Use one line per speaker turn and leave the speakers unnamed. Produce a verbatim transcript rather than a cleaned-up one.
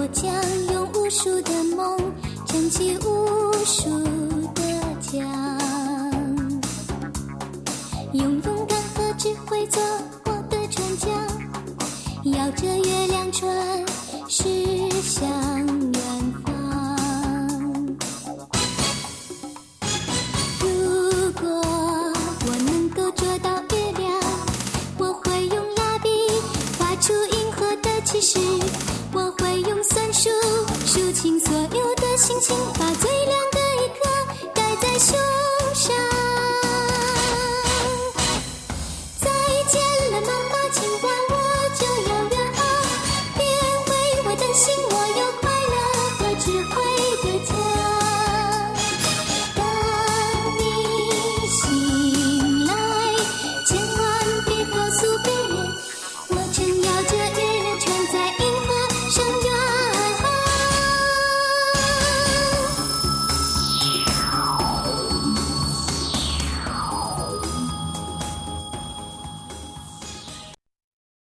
将用无数的梦撑起无数的家，用勇敢和智慧做我的船桨，摇着月亮船是